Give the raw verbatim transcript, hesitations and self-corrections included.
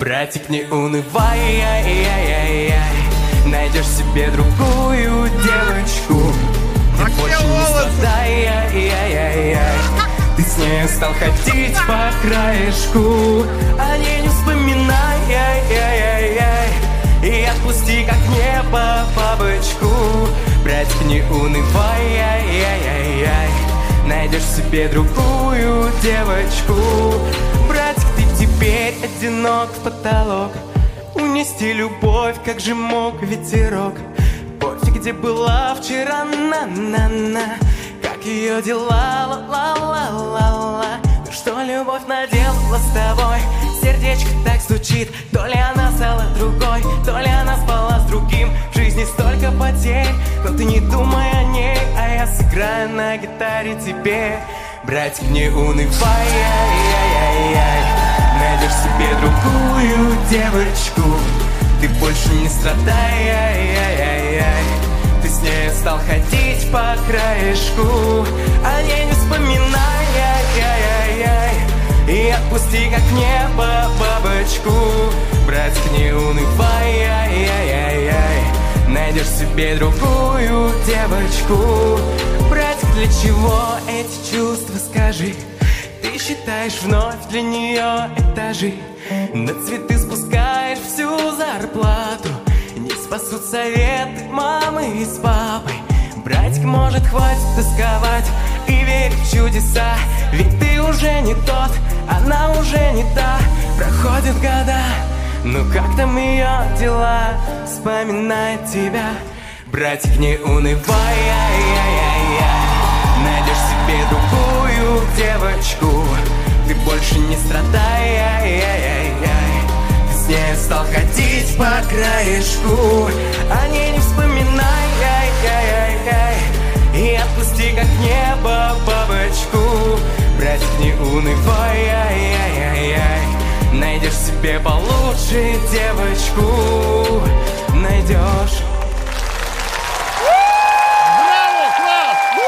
Братик, не унывай, ай-яй-яй-яй, найдешь себе другую девочку. Ты больше не страдай, ай-яй-яй-яй, ты с ней стал ходить по краешку. О ней не вспоминай, ай-яй-яй-яй, и отпусти как небо бабочку. Братик, не унывай, ай-яй-яй-яй, найдешь себе другую девочку. Братик, ты теперь одинок в потолок, унести любовь, как же мог ветерок. Пофиг, где была вчера, на-на-на, как ее дела, ла-ла-ла-ла-ла. Ну что любовь наделала с тобой? Сердечко так стучит, то ли она стала другой, то ли она спала с другим. В жизни столько потерь, но ты не думай о ней, а я сыграю на гитаре тебе. Братик, не унывай, ай-яй-яй-яй, найдешь себе другую девочку. Ты больше не страдай, ай-яй-яй-яй, ты с ней стал ходить по краешку. О ней не вспоминай, ай-яй-яй-яй, и отпусти как небо бабочку. Братик, не унывай, ай-яй-яй-яй, найдешь себе другую девочку. Братик, для чего эти чувства, скажи? Ты считаешь вновь для нее этажи, на цветы спускаешь всю зарплату. Не спасут советы мамы и с папой. Братик, может, хватит тосковать и верить в чудеса, ведь ты уже не тот, она уже не та. Проходят года, ну как там ее дела, вспоминает тебя. Братик, не унывай, ай-яй-яй-яй, найдешь себе другую девочку. Ты больше не страдай, ай-яй-яй-яй, ты с ней стал ходить по краешку. О ней не вспоминай, ай-яй-яй-яй, и отпусти как небо бабочку. Братик, не унывай, ай-яй-яй-яй, найдешь себе получше девочку. Найдешь.